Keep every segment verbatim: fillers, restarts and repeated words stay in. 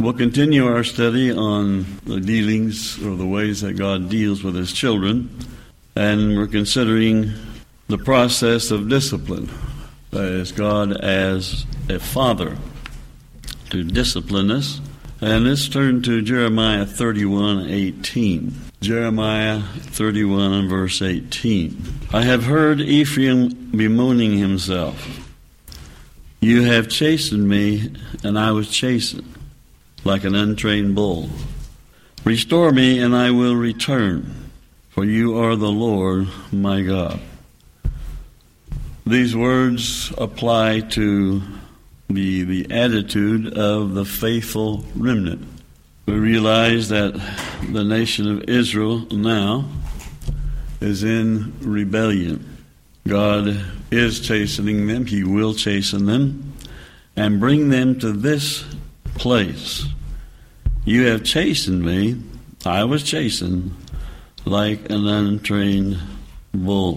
We'll continue our study on the dealings or the ways that God deals with His children, and we're considering the process of discipline. That is, God as a father to discipline us. And let's turn to Jeremiah thirty-one eighteen. Jeremiah thirty-one and verse eighteen. I have heard Ephraim bemoaning himself. You have chastened me, and I was chastened, like an untrained bull. Restore me, and I will return, for you are the Lord my God. These words apply to the, the attitude of the faithful remnant. We realize that the nation of Israel now is in rebellion. God is chastening them. He will chasten them and bring them to this place. You have chastened me. I was chastened like an untrained bull.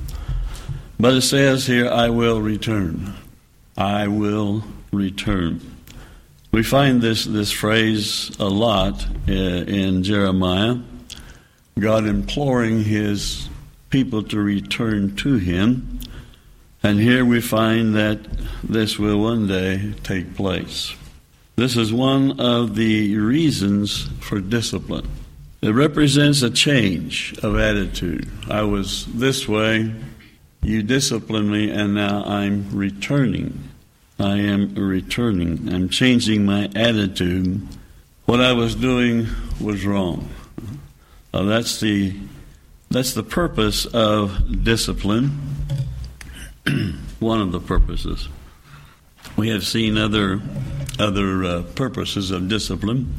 But it says here, I will return. I will return. We find this, this phrase a lot in Jeremiah, God imploring His people to return to Him. And here we find that this will one day take place. This is one of the reasons for discipline. It represents a change of attitude. I was this way, you disciplined me, and now I'm returning. I am returning. I'm changing my attitude. What I was doing was wrong. Uh, that's the that's the purpose of discipline. One of the purposes. We have seen other other uh, purposes of discipline,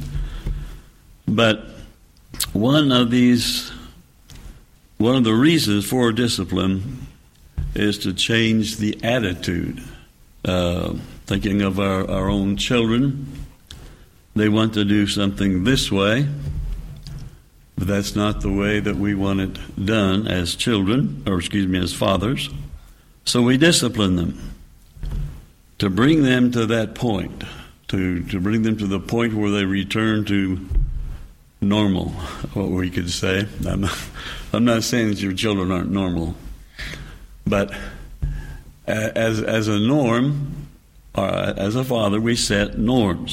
but one of these, one of the reasons for discipline is to change the attitude. Uh, thinking of our, our own children, they want to do something this way, but that's not the way that we want it done as children, or excuse me, as fathers. So we discipline them to bring them to that point, to, to bring them to the point where they return to normal, what we could say. I'm not, I'm not saying that your children aren't normal, but as as a norm, or as a father, we set norms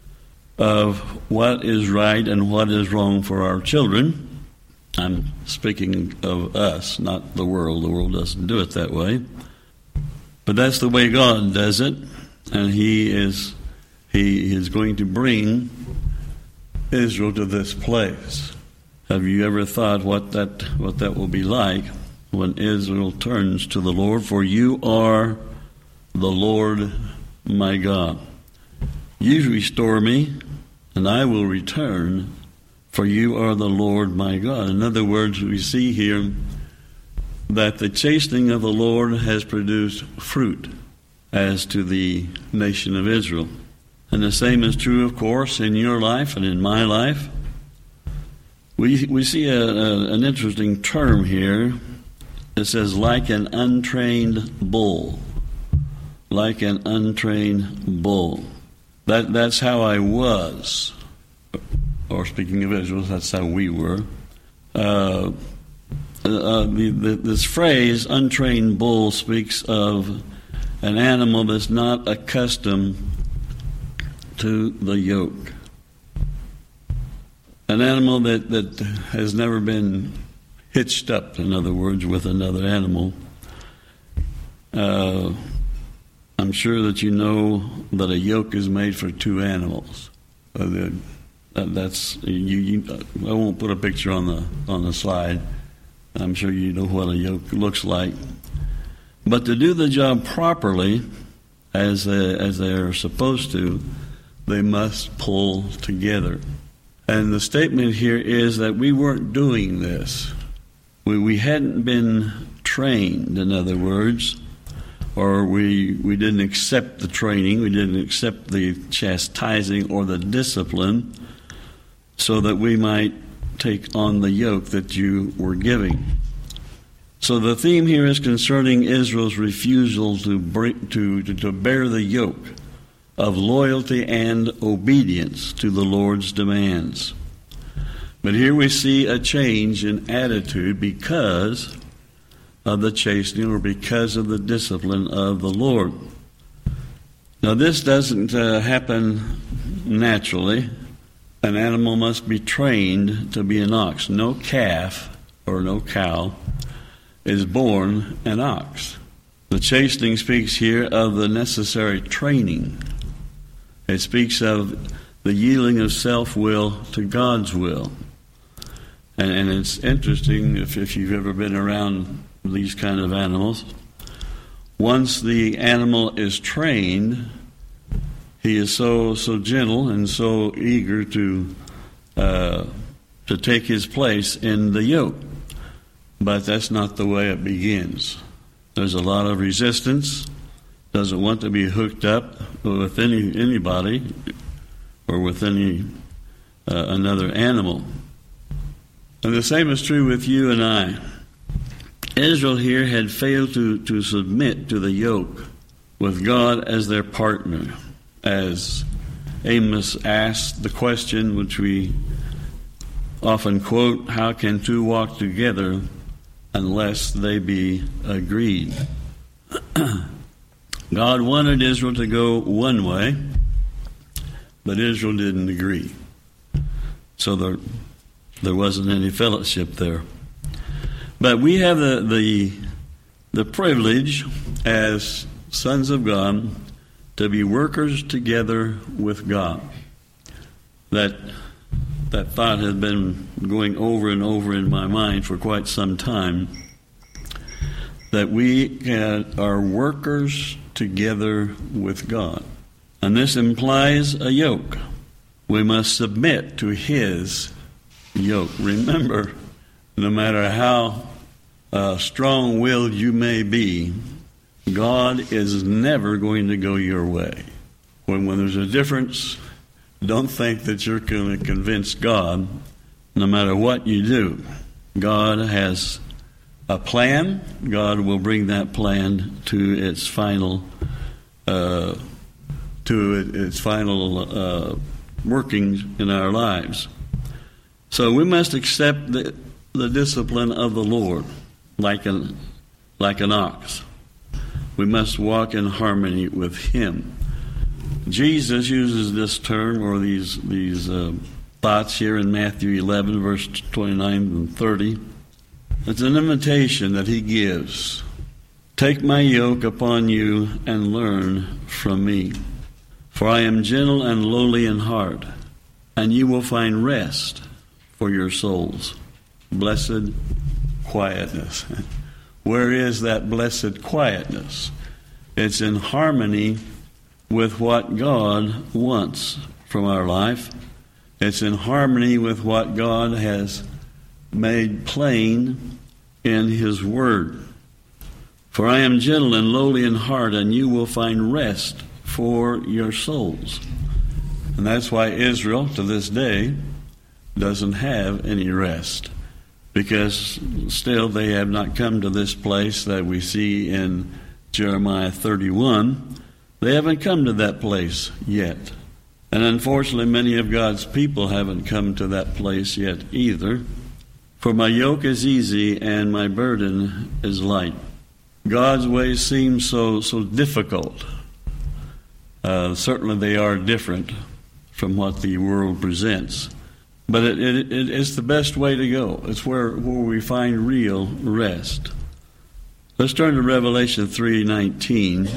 of what is right and what is wrong for our children. I'm speaking of us, not the world. The world doesn't do it that way. But that's the way God does it, and He is He is going to bring Israel to this place. Have you ever thought what that what that will be like when Israel turns to the Lord? For you are the Lord my God. You restore me, and I will return, for you are the Lord my God. In other words, we see here that the chastening of the Lord has produced fruit as to the nation of Israel. And the same is true, of course, in your life and in my life. We we see a, a, an interesting term here. It says, like an untrained bull. Like an untrained bull. That That's how I was. Or speaking of Israel, that's how we were. Uh, uh, the, the, this phrase, untrained bull, speaks of an animal that's not accustomed to the yoke. An animal that, that has never been hitched up, in other words, with another animal. Uh, I'm sure that you know that a yoke is made for two animals. Uh, the, uh, that's you, you. I won't put a picture on the on the slide. I'm sure you know what a yoke looks like. But to do the job properly, as they, as they are supposed to, they must pull together. And the statement here is that we weren't doing this. We, we hadn't been trained, in other words, or we we didn't accept the training, we didn't accept the chastising or the discipline so that we might take on the yoke that you were giving. So the theme here is concerning Israel's refusal to, break, to, to, to bear the yoke of loyalty and obedience to the Lord's demands. But here we see a change in attitude because of the chastening or because of the discipline of the Lord. Now, this doesn't uh, happen naturally. An animal must be trained to be an ox. No calf or no cow is born an ox. The chastening speaks here of the necessary training. It speaks of the yielding of self-will to God's will. And, and it's interesting, if, if you've ever been around these kind of animals, once the animal is trained, he is so so gentle and so eager to uh, to take his place in the yoke. But that's not the way it begins. There's a lot of resistance. Doesn't want to be hooked up with any anybody or with any uh, another animal. And the same is true with you and I. Israel here had failed to, to submit to the yoke with God as their partner. As Amos asked the question which we often quote, how can two walk together unless they be agreed? God wanted Israel to go one way, but Israel didn't agree. So there, there wasn't any fellowship there. But we have the, the, the privilege as sons of God to be workers together with God. That that thought has been going over and over in my mind for quite some time, that we can, are workers together with God. And this implies a yoke. We must submit to His yoke. Remember, no matter how uh, strong-willed you may be, God is never going to go your way. When, when there's a difference, don't think that you're going to convince God no matter what you do. God has a plan. God will bring that plan to its final uh, to its final uh, workings in our lives. So we must accept the, the discipline of the Lord like an like an ox. We must walk in harmony with Him. Jesus uses this term or these these uh, thoughts here in Matthew eleven, verse twenty-nine and thirty. It's an invitation that He gives. Take my yoke upon you and learn from me. For I am gentle and lowly in heart, and you will find rest for your souls. Blessed quietness. Where is that blessed quietness? It's in harmony with what God wants from our life. It's in harmony with what God has made plain in His Word. For I am gentle and lowly in heart, and you will find rest for your souls. And that's why Israel, to this day, doesn't have any rest. Because still they have not come to this place that we see in Jeremiah thirty-one. They haven't come to that place yet. And unfortunately, many of God's people haven't come to that place yet either. For my yoke is easy and my burden is light. God's ways seem so so difficult. Uh, certainly they are different from what the world presents. But it, it, it, it's the best way to go. It's where, where we find real rest. Let's turn to Revelation three nineteen.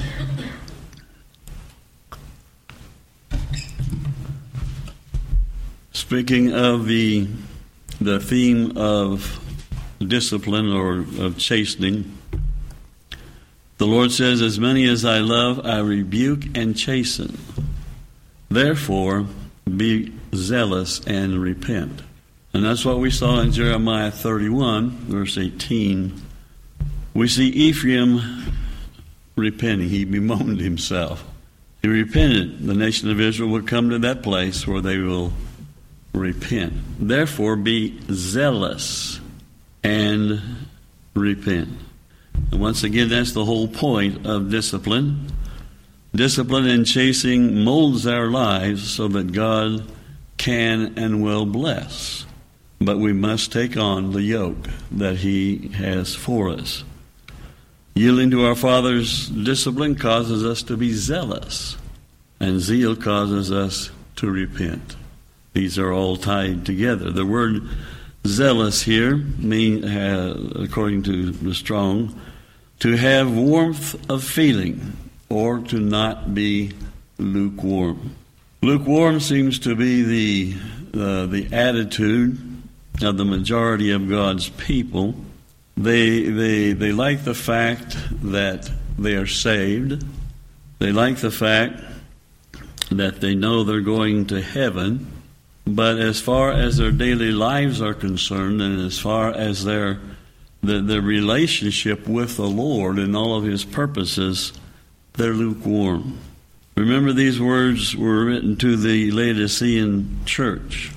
Speaking of the the theme of discipline or of chastening, the Lord says, as many as I love, I rebuke and chasten. Therefore, be zealous and repent. And that's what we saw in Jeremiah thirty-one, verse eighteen. We see Ephraim repenting. He bemoaned himself. He repented. The nation of Israel will come to that place where they will repent. Therefore, be zealous and repent. And once again, that's the whole point of discipline. Discipline and chasing molds our lives so that God can and will bless. But we must take on the yoke that He has for us. Yielding to our Father's discipline causes us to be zealous, and zeal causes us to repent. These are all tied together. The word zealous here means, uh, according to the Strong, to have warmth of feeling or to not be lukewarm. Lukewarm seems to be the uh, the attitude of the majority of God's people. They they they like the fact that they are saved. They like the fact that they know they're going to heaven. But as far as their daily lives are concerned, and as far as their the, their relationship with the Lord and all of His purposes, they're lukewarm. Remember, these words were written to the Laodicean church,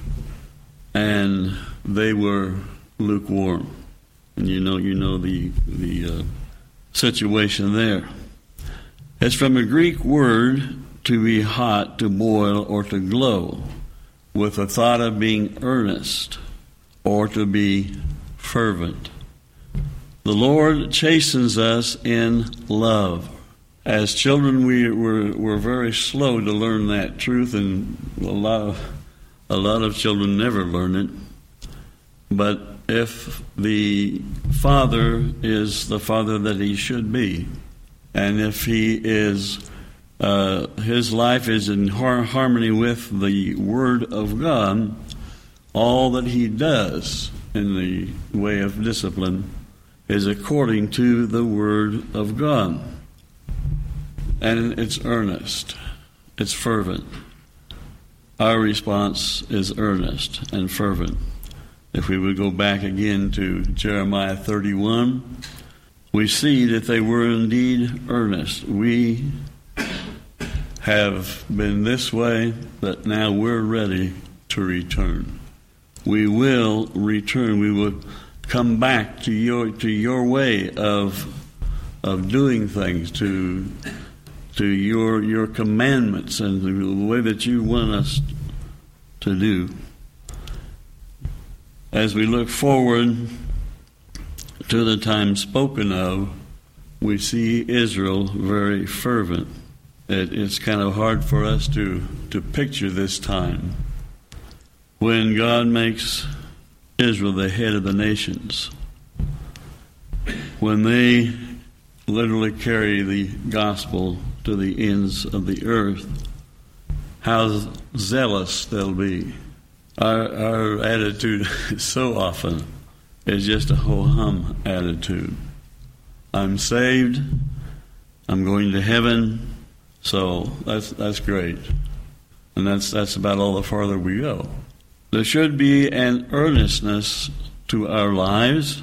and they were lukewarm. And you know, you know the the uh, situation there. It's from a Greek word to be hot, to boil, or to glow, with the thought of being earnest or to be fervent. The Lord chastens us in love. As children, we were were very slow to learn that truth, and a lot of a lot of children never learn it. But if the Father is the Father that He should be, and if He is uh, His life is in har- harmony with the Word of God, all that He does in the way of discipline is according to the Word of God. And it's earnest. It's fervent. Our response is earnest and fervent. If we would go back again to Jeremiah thirty-one, we see that they were indeed earnest. We have been this way, but now we're ready to return. We will return. We will come back to your to your way of of doing things, to to your your commandments and the way that you want us to do. As we look forward to the time spoken of, we see Israel very fervent. It, it's kind of hard for us to, to picture this time when God makes Israel the head of the nations, when they literally carry the gospel to the ends of the earth. How zealous they'll be. Our, our attitude so often is just a ho-hum attitude. I'm saved. I'm going to heaven. So that's that's great. And that's that's about all the farther we go. There should be an earnestness to our lives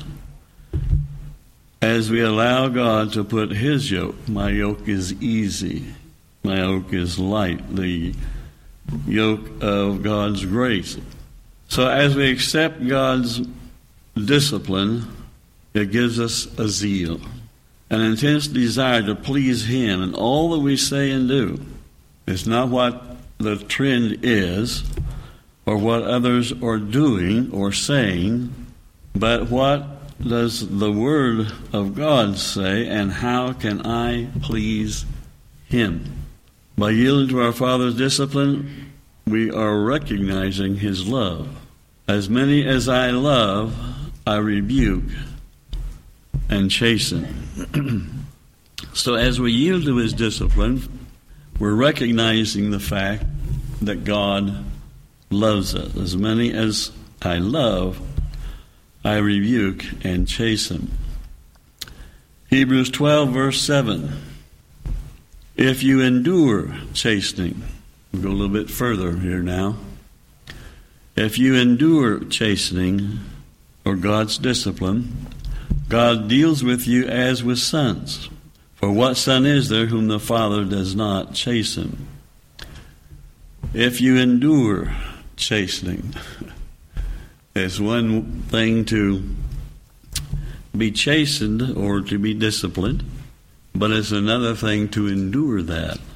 as we allow God to put His yoke. My yoke is easy. My yoke is light. The yoke of God's grace. So as we accept God's discipline, it gives us a zeal, an intense desire to please Him in all that we say and do. It's not what the trend is or what others are doing or saying, but what does the Word of God say, and how can I please Him? By yielding to our Father's discipline, we are recognizing His love. As many as I love, I rebuke and chasten. So as we yield to His discipline, we're recognizing the fact that God loves us. As many as I love, I rebuke and chasten. Hebrews twelve, verse seven. If you endure chastening, we'll go a little bit further here now. If you endure chastening, or God's discipline, God deals with you as with sons. For what son is there whom the Father does not chasten? If you endure chastening, it's one thing to be chastened or to be disciplined, but it's another thing to endure that.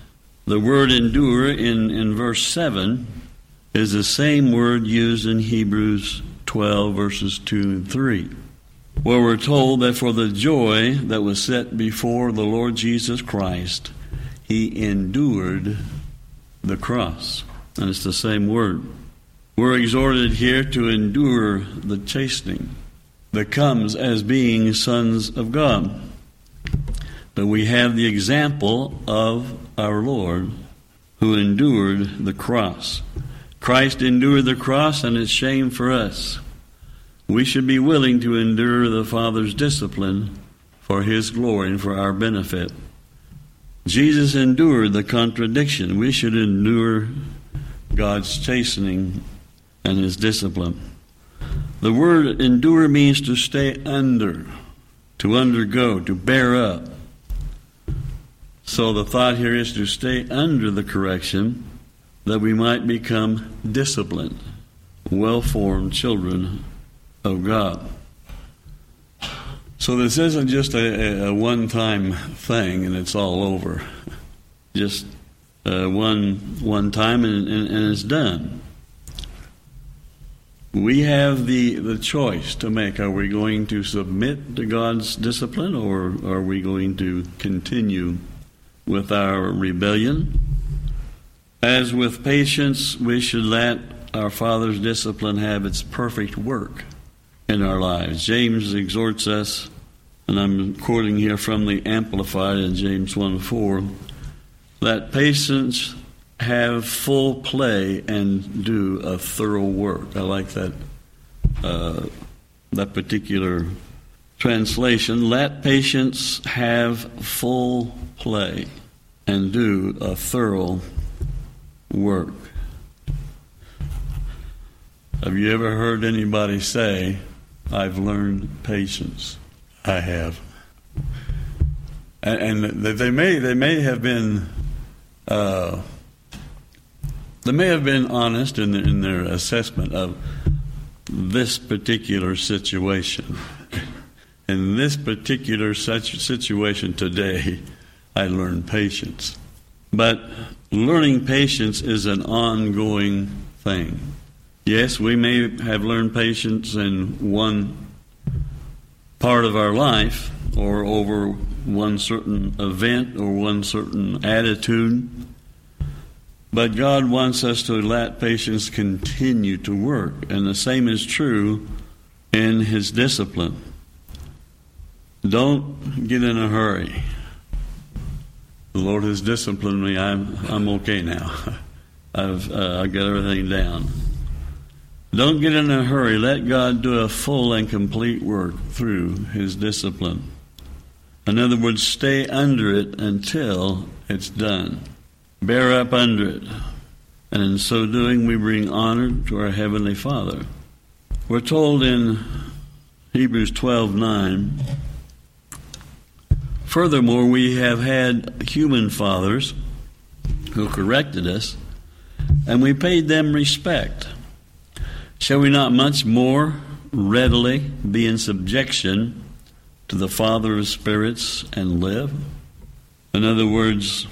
The word endure in, in verse seven is the same word used in Hebrews twelve, verses two and three, where we're told that for the joy that was set before the Lord Jesus Christ, he endured the cross. And it's the same word. We're exhorted here to endure the chastening that comes as being sons of God. But we have the example of our Lord who endured the cross. Christ endured the cross, and it's shame for us. We should be willing to endure the Father's discipline for his glory and for our benefit. Jesus endured the contradiction. We should endure God's chastening and his discipline. The word endure means to stay under, to undergo, to bear up. So the thought here is to stay under the correction that we might become disciplined, well-formed children of God. So this isn't just a, a one-time thing and it's all over. Just uh, one one time and, and, and it's done. We have the, the choice to make. Are we going to submit to God's discipline, or are we going to continue with our rebellion? As with patience, we should let our Father's discipline have its perfect work in our lives. James exhorts us, and I'm quoting here from the Amplified in James one four, let patience have full play and do a thorough work. I like that uh, that particular translation. Let patience have full play and do a thorough work. Have you ever heard anybody say, I've learned patience? I have. And, and they may they may have been uh, they may have been honest in their, in their assessment of this particular situation. In this particular such situation today, I learned patience. But learning patience is an ongoing thing. Yes, we may have learned patience in one part of our life, or over one certain event or one certain attitude. But God wants us to let patience continue to work. And the same is true in his discipline. Don't get in a hurry. The Lord has disciplined me. I'm I'm okay now. I've uh, I got everything down. Don't get in a hurry. Let God do a full and complete work through his discipline. In other words, stay under it until it's done. Bear up under it. And in so doing, we bring honor to our Heavenly Father. We're told in Hebrews twelve nine, furthermore, we have had human fathers who corrected us, and we paid them respect. Shall we not much more readily be in subjection to the Father of spirits and live? In other words,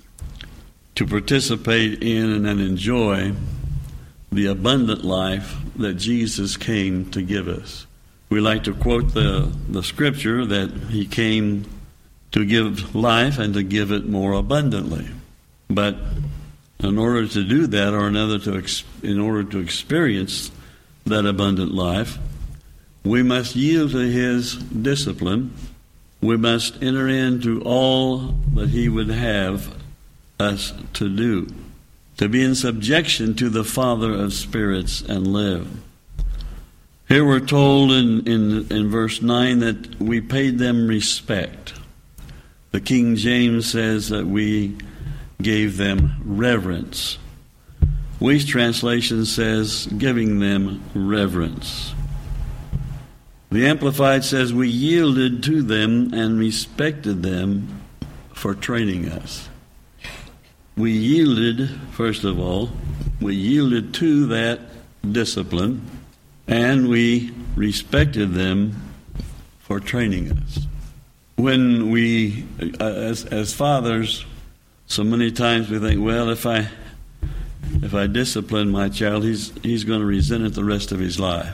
to participate in and enjoy the abundant life that Jesus came to give us. We like to quote the, the scripture that he came to give life and to give it more abundantly. But in order to do that, or another to ex- in order to experience that abundant life, we must yield to his discipline. We must enter into all that he would have us to do, to be in subjection to the Father of spirits and live. Here we're told in, in, in verse nine that we paid them respect. The King James says that we gave them reverence. Wuest translation says giving them reverence. The Amplified says we yielded to them and respected them for training us. We yielded, first of all, we yielded to that discipline, and we respected them for training us. When we, as, as fathers, So many times we think, well, if I if I discipline my child, he's he's going to resent it the rest of his life.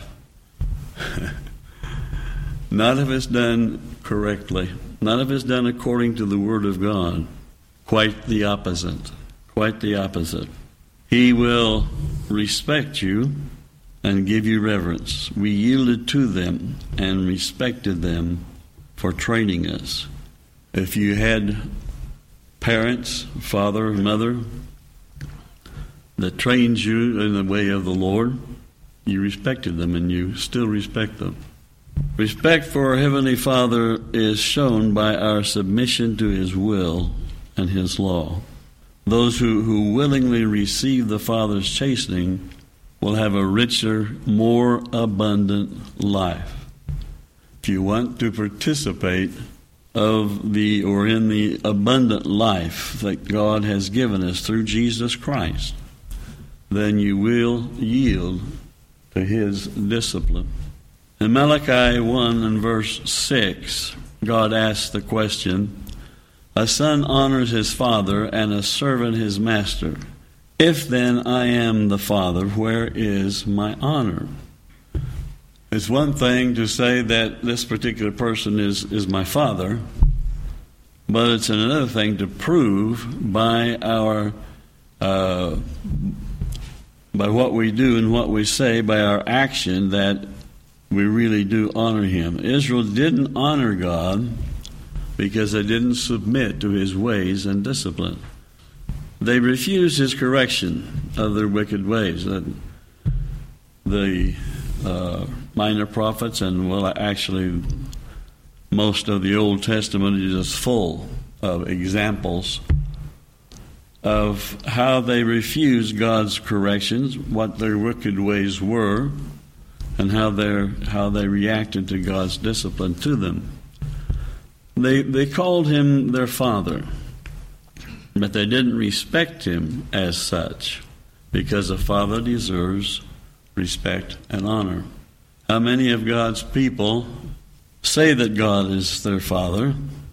Not if it's done correctly. Not if it's done according to the Word of God. Quite the opposite. Quite the opposite. He will respect you and give you reverence. We yielded to them and respected them for training us. If you had parents, father, mother, that trained you in the way of the Lord, you respected them and you still respect them. Respect for our Heavenly Father is shown by our submission to His will and His law. Those who, who willingly receive the Father's chastening will have a richer, more abundant life. If you want to participate of the or in the abundant life that God has given us through Jesus Christ, then you will yield to His discipline. In Malachi one and verse six, God asks the question, "A son honors his father, and a servant his master. If then I am the Father, where is my honor?" It's one thing to say that this particular person is, is my father, but it's another thing to prove by our uh, by what we do and what we say, by our action, that we really do honor Him. Israel didn't honor God because they didn't submit to His ways and discipline. They refused His correction of their wicked ways. The uh, minor prophets, and well, actually most of the Old Testament is just full of examples of how they refused God's corrections, what their wicked ways were, and how they how they reacted to God's discipline to them. They they called Him their Father, but they didn't respect Him as such, because a father deserves respect and honor. How many of God's people say that God is their Father?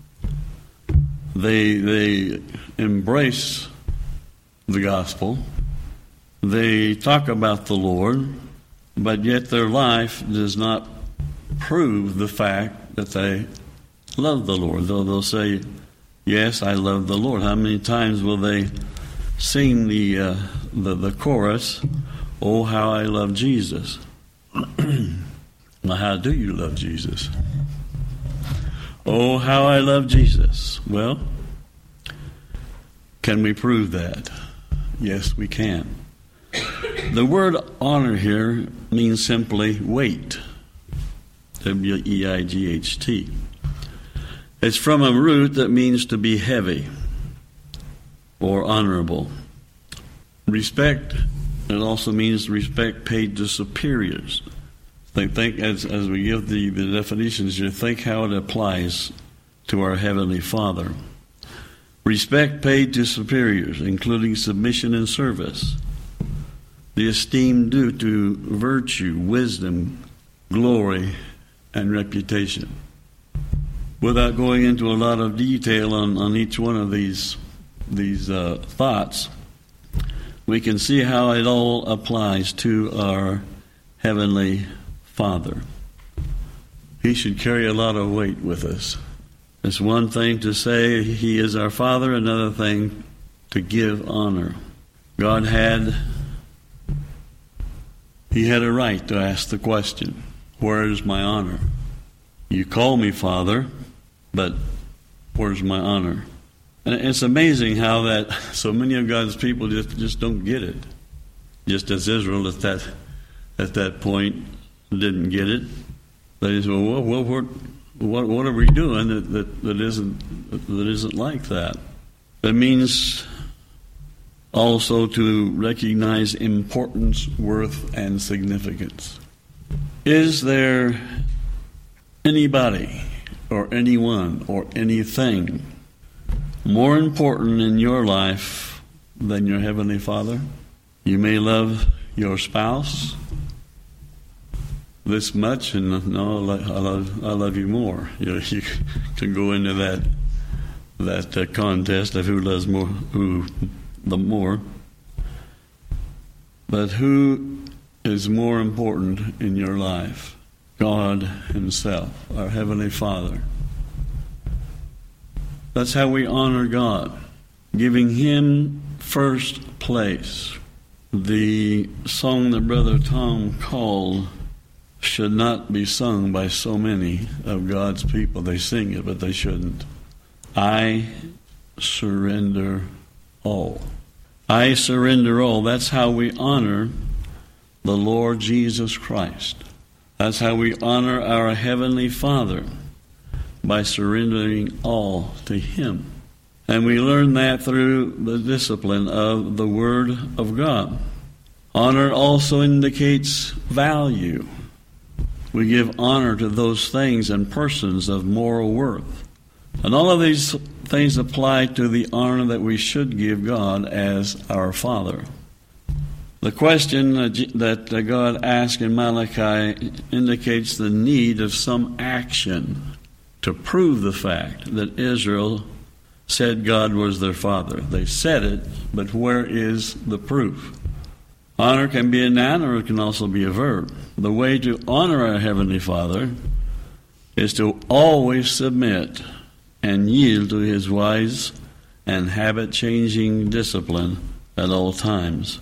They they embrace the gospel. They talk about the Lord, but yet their life does not prove the fact that they love the Lord. Though they'll say, "Yes, I love the Lord." How many times will they sing the uh, the, the chorus, "Oh, how I love Jesus"? Now, how do you love Jesus? Oh, how I love Jesus. Well, can we prove that? Yes, we can. The word honor here means simply weight. W E I G H T. It's from a root that means to be heavy or honorable. Respect, it also means respect paid to superiors. Think, think as, as we give the, the definitions here, think how it applies to our Heavenly Father. Respect paid to superiors, including submission and service. The esteem due to virtue, wisdom, glory, and reputation. Without going into a lot of detail on, on each one of these, these uh, thoughts, we can see how it all applies to our Heavenly Father. He should carry a lot of weight with us. It's one thing to say He is our Father, another thing to give honor. God had, He had a right to ask the question, where is my honor? You call me Father, but where's my honor? And it's amazing how that so many of God's people just, just don't get it. Just as Israel at that at that point didn't get it. They just, well, well what, what, what are we doing that, that, that isn't that isn't like that? It means also to recognize importance, worth, and significance. Is there anybody or anyone or anything more important in your life than your Heavenly Father? You may love your spouse this much, and no, I love, I love you more. You know, you can go into that that uh, contest of who loves more, who the more. But who is more important in your life? God Himself, our Heavenly Father. That's how we honor God, giving Him first place. The song that Brother Tom called should not be sung by so many of God's people. They sing it, but they shouldn't. I surrender all. I surrender all. That's how we honor the Lord Jesus Christ. That's how we honor our Heavenly Father, by surrendering all to Him. And we learn that through the discipline of the Word of God. Honor also indicates value. We give honor to those things and persons of moral worth. And all of these things apply to the honor that we should give God as our Father. The question that God asked in Malachi indicates the need of some action to prove the fact that Israel said God was their Father. They said it, but where is the proof? Honor can be a noun or it can also be a verb. The way to honor our Heavenly Father is to always submit and yield to His wise and habit-changing discipline at all times,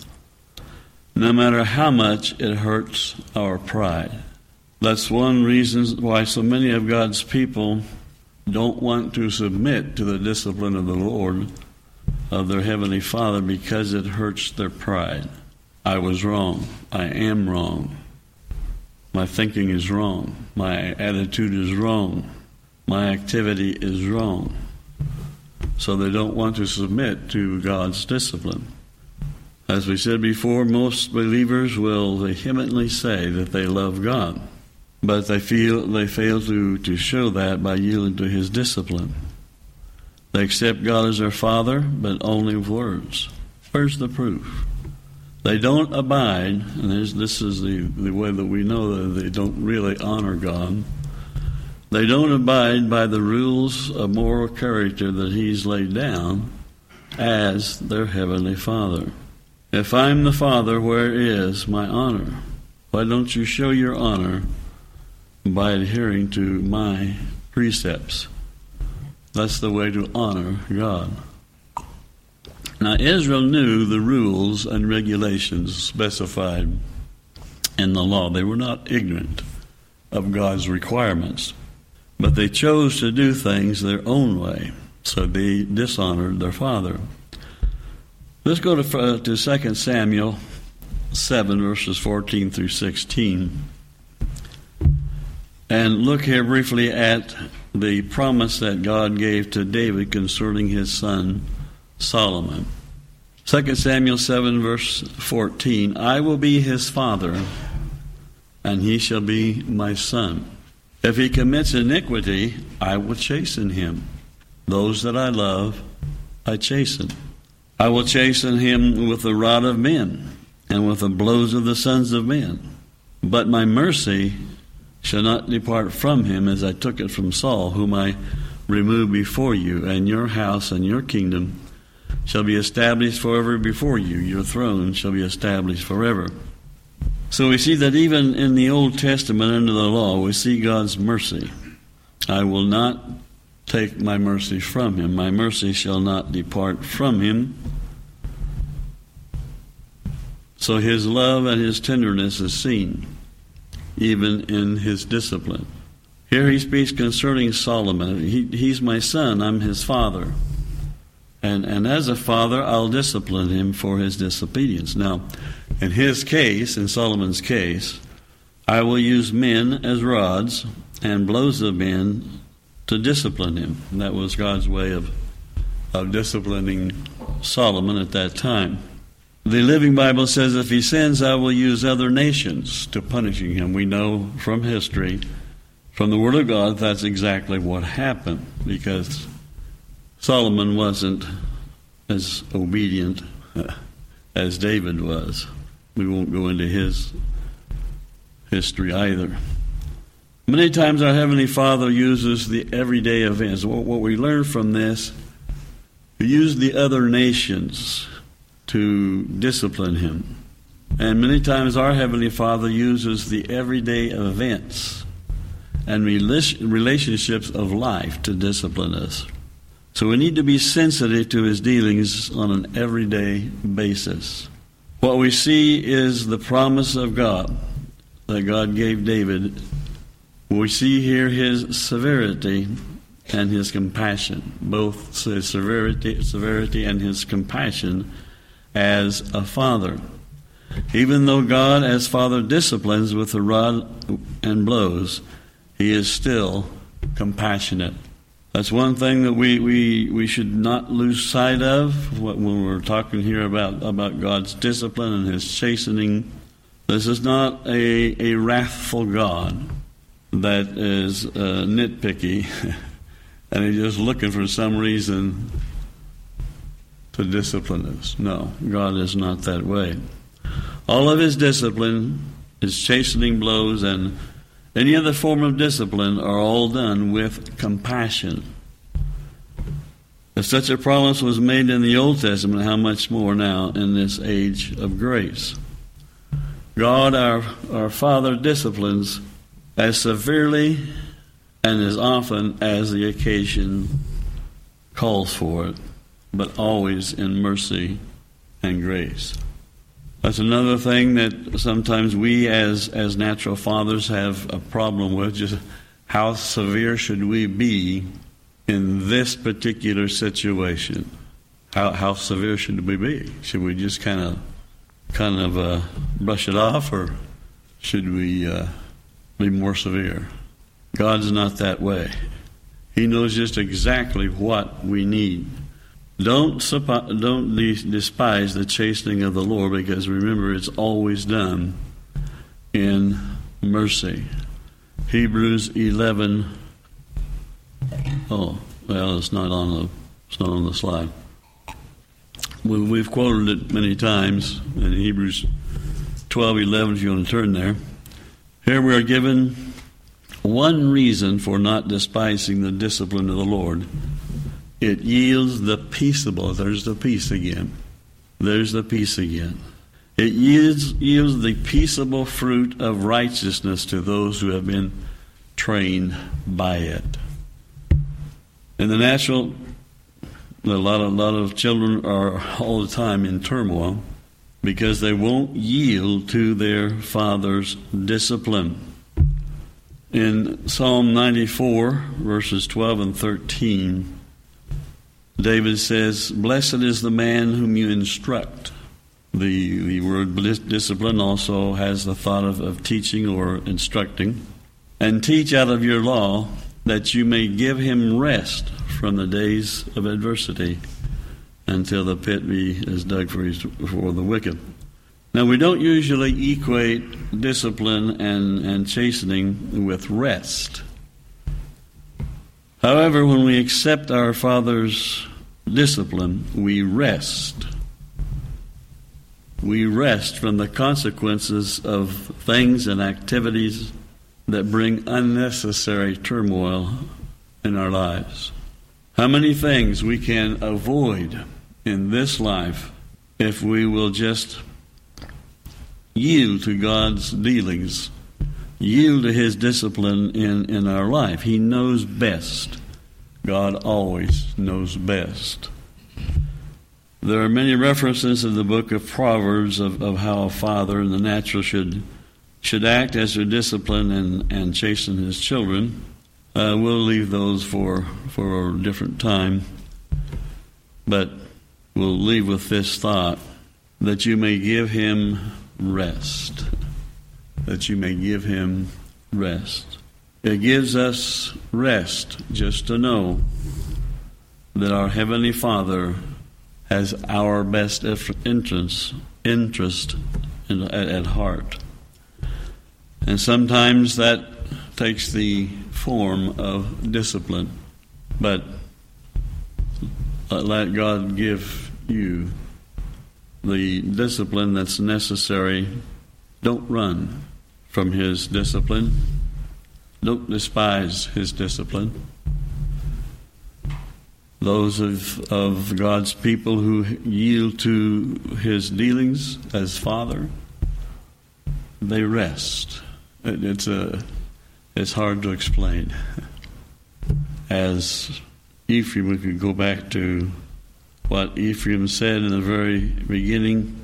no matter how much it hurts our pride. That's one reason why so many of God's people don't want to submit to the discipline of the Lord, of their Heavenly Father, because it hurts their pride. I was wrong. I am wrong. My thinking is wrong. My attitude is wrong. My activity is wrong. So they don't want to submit to God's discipline. As we said before, most believers will vehemently say that they love God, but they feel they fail to, to show that by yielding to His discipline. They accept God as their Father, but only with words. Where's the proof? They don't abide, and this is the, the way that we know that they don't really honor God. They don't abide by the rules of moral character that He's laid down as their Heavenly Father. If I'm the Father, where is my honor? Why don't you show your honor by adhering to my precepts? That's the way to honor God. Now, Israel knew the rules and regulations specified in the law. They were not ignorant of God's requirements, but they chose to do things their own way, so they dishonored their father. Let's go to, uh, to Second Samuel seven, verses fourteen through sixteen, and look here briefly at the promise that God gave to David concerning his son Solomon. Second Samuel seven, verse fourteen, I will be his father, and he shall be my son. If he commits iniquity, I will chasten him. Those that I love, I chasten. I will chasten him with the rod of men, and with the blows of the sons of men. But my mercy shall not depart from him, as I took it from Saul, whom I removed before you, and your house and your kingdom shall be established forever before you. Your throne shall be established forever. So we see that even in the Old Testament under the law, we see God's mercy. I will not take my mercy from him. My mercy shall not depart from him. So his love and his tenderness is seen even in his discipline. Here he speaks concerning Solomon. He, he's my son, I'm his father. And, and as a father, I'll discipline him for his disobedience. Now, in his case, in Solomon's case, I will use men as rods and blows of men to discipline him. And that was God's way of, of disciplining Solomon at that time. The Living Bible says, if he sins, I will use other nations to punishing him. We know from history, from the Word of God, that's exactly what happened, because Solomon wasn't as obedient uh, as David was. We won't go into his history either. Many times our Heavenly Father uses the everyday events. What we learn from this He used the other nations to discipline him. And many times our Heavenly Father uses the everyday events and relationships of life to discipline us. So we need to be sensitive to His dealings on an everyday basis. What we see is the promise of God that God gave David. We see here His severity and His compassion, both His severity, severity and His compassion as a father. Even though God as Father disciplines with the rod and blows, He is still compassionate. That's one thing that we, we, we should not lose sight of when we're talking here about, about God's discipline and His chastening. This is not a, a wrathful God that is uh, nitpicky and He's just looking for some reason to discipline us. No, God is not that way. All of His discipline, His chastening blows, and any other form of discipline are all done with compassion. If such a promise was made in the Old Testament, how much more now in this age of grace? God, our, our Father, disciplines as severely and as often as the occasion calls for it, but always in mercy and grace. That's another thing that sometimes we as, as natural fathers have a problem with. Just how severe should we be in this particular situation? How how severe should we be? Should we just kind of kind of uh, brush it off, or should we uh, be more severe? God's not that way. He knows just exactly what we need. Don't don't despise the chastening of the Lord, because remember, it's always done in mercy. Hebrews eleven. Oh, well, it's not on the it's not on the slide. We, we've quoted it many times in Hebrews twelve eleven. If you want to turn there, here we are given one reason for not despising the discipline of the Lord. It yields the peaceable. There's the peace again. There's the peace again. It yields, yields the peaceable fruit of righteousness to those who have been trained by it. In the natural, a lot of, lot of children are all the time in turmoil because they won't yield to their father's discipline. In Psalm ninety-four, verses twelve and thirteen, David says, "Blessed is the man whom you instruct." The, the word discipline also has the thought of, of teaching or instructing. "And teach out of your law, that you may give him rest from the days of adversity, until the pit be is dug for, his, for the wicked." Now, we don't usually equate discipline and, and chastening with rest. However, when we accept our Father's discipline, we rest. We rest from the consequences of things and activities that bring unnecessary turmoil in our lives. How many things we can avoid in this life if we will just yield to God's dealings, yield to His discipline in, in our life. He knows best. God always knows best. There are many references in the book of Proverbs of, of how a father in the natural should should act as to discipline and, and chasten his children. Uh, we'll leave those for, for a different time. But we'll leave with this thought, that you may give him rest. That you may give him rest. It gives us rest just to know that our Heavenly Father has our best interest, interest in, at, at heart. And sometimes that takes the form of discipline. But let God give you the discipline that's necessary. Don't run from His discipline. Don't despise His discipline. those of, of God's people who yield to his dealings as Father, they rest. It, it's a, it's hard to explain. As Ephraim, we could go back to what Ephraim said in the very beginning.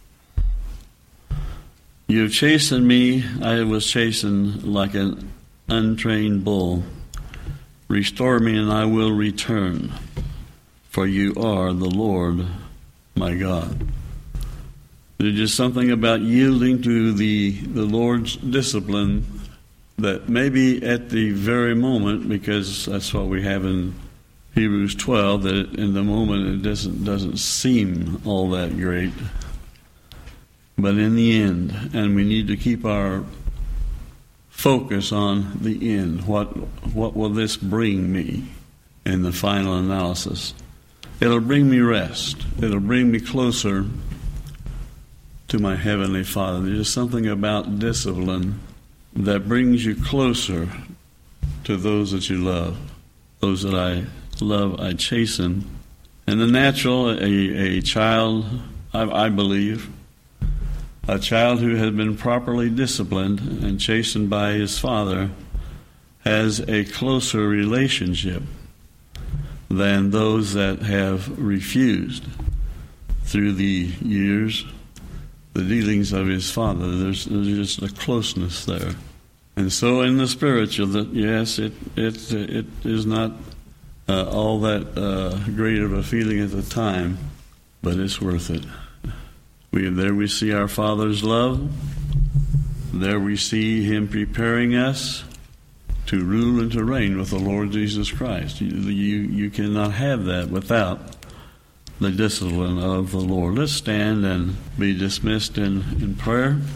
You have chastened me, I was chastened like an untrained bull. Restore me and I will return, for you are the Lord my God. There's just something about yielding to the, the Lord's discipline that maybe at the very moment, because that's what we have in Hebrews twelve, that in the moment it doesn't doesn't seem all that great. But in the end, and we need to keep our focus on the end. What what will this bring me in the final analysis? It'll bring me rest. It'll bring me closer to my Heavenly Father. There's something about discipline that brings you closer to those that you love. Those that I love, I chasten. And the natural, a, a child, I, I believe, a child who has been properly disciplined and chastened by his father has a closer relationship than those that have refused through the years the dealings of his father. There's, there's just a closeness there. And so in the spiritual, that yes, it it it is not uh, all that uh, great of a feeling at the time, but it's worth it. We there we see our Father's love. There we see Him preparing us to rule and to reign with the Lord Jesus Christ. You you, you cannot have that without the discipline of the Lord. Let's stand and be dismissed in, in prayer.